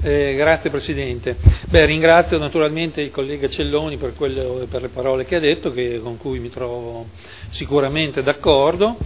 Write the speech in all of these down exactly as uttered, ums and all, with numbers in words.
Eh, grazie Presidente. Beh, ringrazio naturalmente il collega Celloni per, quello, per le parole che ha detto, che, con cui mi trovo sicuramente d'accordo,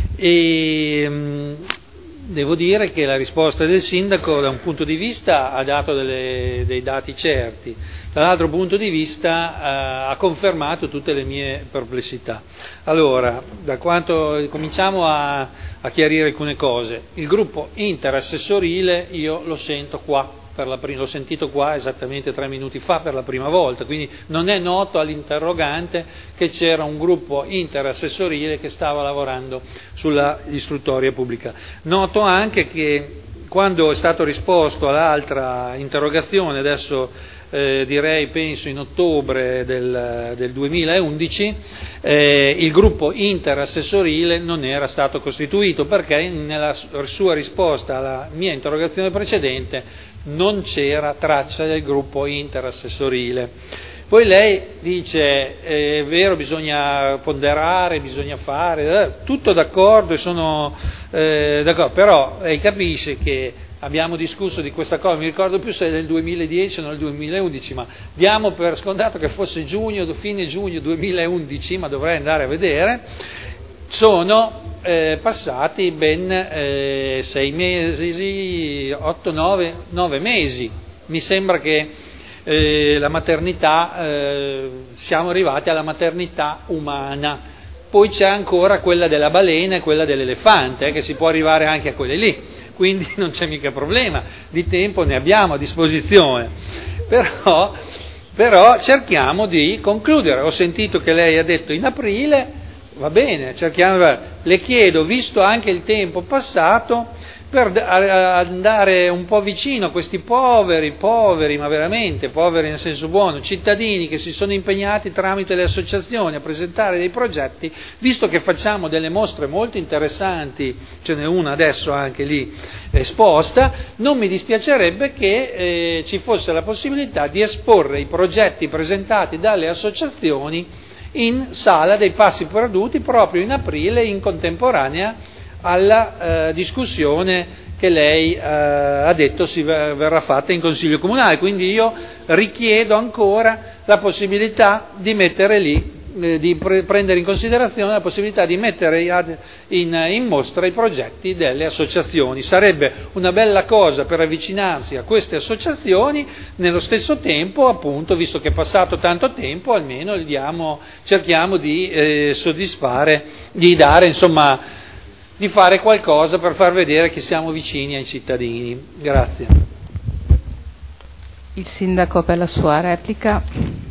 e mh, devo dire che la risposta del Sindaco da un punto di vista ha dato delle, dei dati certi, dall'altro punto di vista eh, ha confermato tutte le mie perplessità. Allora, da quanto cominciamo a, a chiarire alcune cose, il gruppo interassessorile io lo sento qua. Per la prima, l'ho sentito qua esattamente tre minuti fa per la prima volta, quindi non è noto all'interrogante che c'era un gruppo interassessorile che stava lavorando sulla istruttoria pubblica. Noto anche che quando è stato risposto all'altra interrogazione, adesso eh, direi penso in ottobre del, del duemilaundici, eh, il gruppo interassessorile non era stato costituito perché nella sua risposta alla mia interrogazione precedente non c'era traccia del gruppo interassessorile. Poi lei dice, eh, è vero, bisogna ponderare, bisogna fare, eh, tutto d'accordo, e sono eh, d'accordo, però lei capisce che abbiamo discusso di questa cosa, mi ricordo più se è del duemiladieci o nel duemilaundici, ma diamo per scontato che fosse giugno, fine giugno duemilaundici, ma dovrei andare a vedere, sono eh, passati ben eh, sei mesi, otto, nove, nove mesi, mi sembra che eh, la maternità, eh, siamo arrivati alla maternità umana, poi c'è ancora quella della balena e quella dell'elefante, eh, che si può arrivare anche a quelle lì, quindi non c'è mica problema, di tempo ne abbiamo a disposizione, però, però cerchiamo di concludere. Ho sentito che lei ha detto in aprile, va bene, cerchiamo, le chiedo, visto anche il tempo passato, per andare un po' vicino a questi poveri, poveri, ma veramente poveri nel senso buono, cittadini che si sono impegnati tramite le associazioni a presentare dei progetti, visto che facciamo delle mostre molto interessanti, ce n'è una adesso anche lì esposta, non mi dispiacerebbe che eh, ci fosse la possibilità di esporre i progetti presentati dalle associazioni in sala dei Passi Perduti proprio in aprile, in contemporanea alla eh, discussione che lei eh, ha detto si verrà fatta in Consiglio Comunale. Quindi io richiedo ancora la possibilità di mettere lì, eh, di pre- prendere in considerazione la possibilità di mettere ad, in, in mostra i progetti delle associazioni. Sarebbe una bella cosa per avvicinarsi a queste associazioni, nello stesso tempo, appunto, visto che è passato tanto tempo, almeno diamo, cerchiamo di eh, soddisfare, di dare, insomma, di fare qualcosa per far vedere che siamo vicini ai cittadini. Grazie. Il Sindaco per la sua replica.